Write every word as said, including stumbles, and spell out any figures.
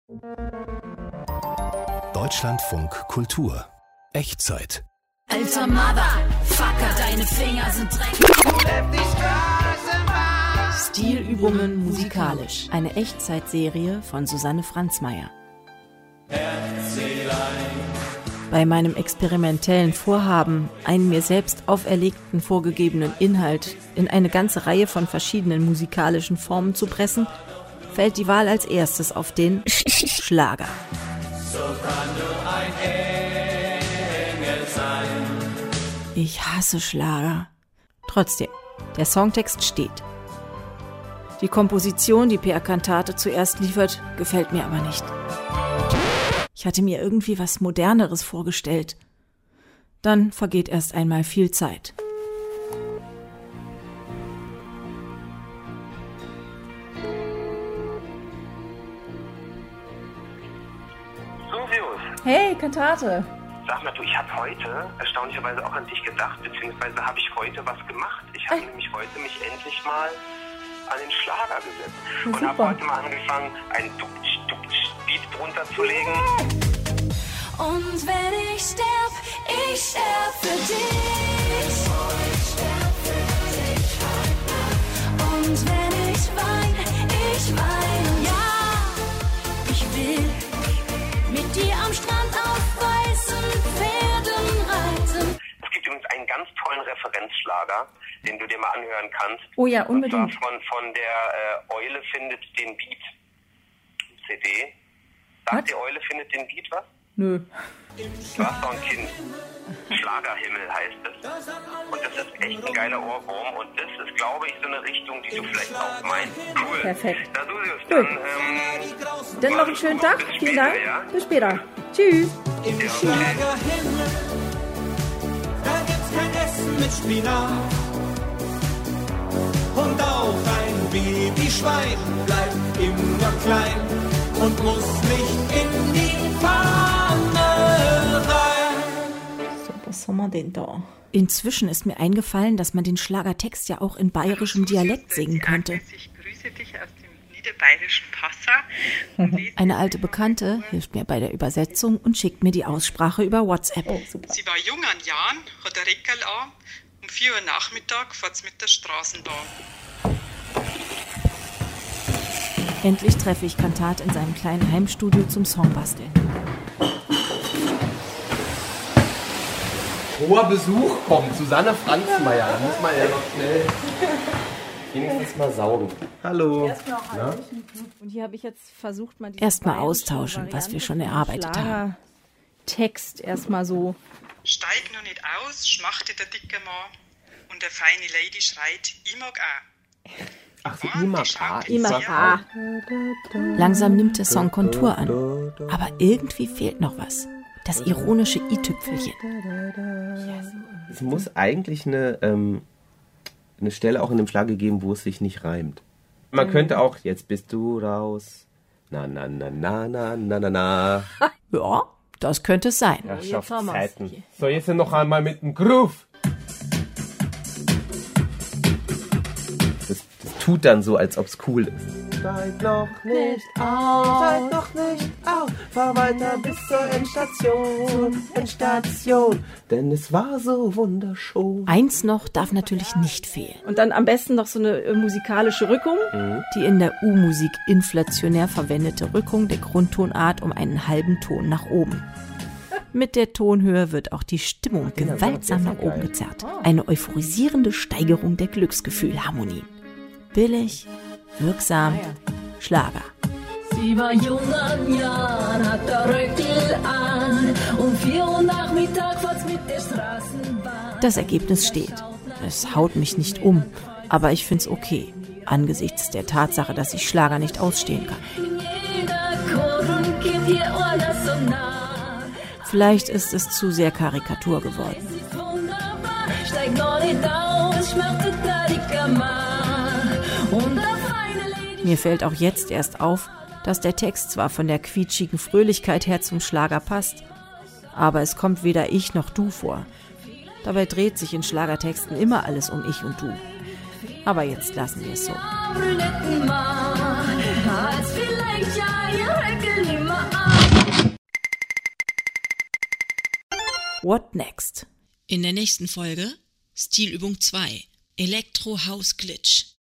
Deutschlandfunk Kultur. Echtzeit. Alter Motherfucker, deine Finger sind dreckig. Stilübungen musikalisch. Eine Echtzeitserie von Susanne Franzmeier. Bei meinem experimentellen Vorhaben, einen mir selbst auferlegten vorgegebenen Inhalt in eine ganze Reihe von verschiedenen musikalischen Formen zu pressen, fällt die Wahl als erstes auf den Schlager. So kann du ein Engel sein. Ich hasse Schlager. Trotzdem, der Songtext steht. Die Komposition, die Per Cantate zuerst liefert, gefällt mir aber nicht. Ich hatte mir irgendwie was Moderneres vorgestellt. Dann vergeht erst einmal viel Zeit. Hey, Cantate. Sag mal, du, ich habe heute erstaunlicherweise auch an dich gedacht, beziehungsweise habe ich heute was gemacht. Ich habe nämlich heute mich endlich mal an den Schlager gesetzt. Ja, und habe heute mal angefangen, ein Duksch-Duksch-Beat drunter zu legen. Und wenn ich sterb, ich sterb für dich. Und wenn ich wein, ich wein. Ja, ich will mit dir am Strand auf weißen Pferden reiten. Es gibt übrigens einen ganz tollen Referenzschlager, den du dir mal anhören kannst. Oh ja, unbedingt. Und zwar von, von der äh, Eule findet den Beat C D. Sagt Was? die Eule findet den Beat was? Nö. Wasser und Kind. Schlagerhimmel heißt es. Und das ist echt ein geiler Ohrwurm. Und das ist, glaube ich, so eine Richtung, die du vielleicht auch meinst. Cool. Perfekt. Na, Susius, Cool. dann, ähm, Dann noch einen schönen Tag. bis Vielen später, Dank. ja? Bis später. Tschüss. Im Schlagerhimmel, da gibt's kein Essen mit Spinat. Und auch ein Babyschwein bleibt immer klein und muss nicht in die Pfanne rein. So, was haben wir denn da? Inzwischen ist mir eingefallen, dass man den Schlagertext ja auch in bayerischem Dialekt singen könnte. Ich grüße dich aus dem niederbayerischen Passau. Eine alte Bekannte hilft mir bei der Übersetzung und schickt mir die Aussprache über WhatsApp. Oh, super. Sie war jung an Jahren, hat ein Reckerl an. Um vier Uhr Nachmittag fährt's mit der Straßenbahn. Endlich treffe ich Cantate in seinem kleinen Heimstudio zum Songbasteln. Hoher Besuch kommt, Susanne Franzmeier. Da muss man ja noch schnell wenigstens mal saugen. Hallo. Ja? Und hier habe ich jetzt versucht, mal erstmal austauschen, was wir schon erarbeitet haben. Text erstmal so. Steig noch nicht aus, schmachtet der dicke Mann. Und der feine Lady schreit, ich mag auch. Ach so, ich mag A. Ich mag A. Langsam nimmt der Song Kontur an. Aber irgendwie fehlt noch was. Das ironische i-Tüpfelchen. Es muss eigentlich eine, ähm, eine Stelle auch in dem Schlager geben, wo es sich nicht reimt. Man könnte auch, jetzt bist du raus. Na, na, na, na, na, na, na, na. Ja, das könnte es sein. Herrschaftszeiten. So, jetzt noch einmal mit dem Groove. Das, das tut dann so, als ob es cool ist. Steig noch nicht auf, steig noch nicht auf, fahr weiter bis zur Endstation, Endstation, denn es war so wunderschön. Eins noch darf natürlich nicht fehlen. Und dann am besten noch so eine äh, musikalische Rückung. Mhm. Die in der U-Musik inflationär verwendete Rückung der Grundtonart um einen halben Ton nach oben. Mit der Tonhöhe wird auch die Stimmung gewaltsam nach oben gezerrt. Eine euphorisierende Steigerung der Glücksgefühlharmonie. Billig, wirksam, Schlager. Sie war jung an Jahren, hat der Röckel an. Um vier Uhr Nachmittag fahrt's mit der Straßenbahn. Das Ergebnis steht. Es haut mich nicht um, aber ich find's okay. Angesichts der Tatsache, dass ich Schlager nicht ausstehen kann. Jeder Chor und Kind hier oder so nah. Vielleicht ist es zu sehr Karikatur geworden. Es ist wunderbar, steig noch nicht aus, schmachtet da die Kammer. Und der feine Lady. Mir fällt auch jetzt erst auf, dass der Text zwar von der quietschigen Fröhlichkeit her zum Schlager passt, aber es kommt weder ich noch du vor. Dabei dreht sich in Schlagertexten immer alles um ich und du. Aber jetzt lassen wir es so. Brünetten Mann, als vielleicht ja ihr Röckel What next? In der nächsten Folge Stilübung zwei. Elektro House Glitch.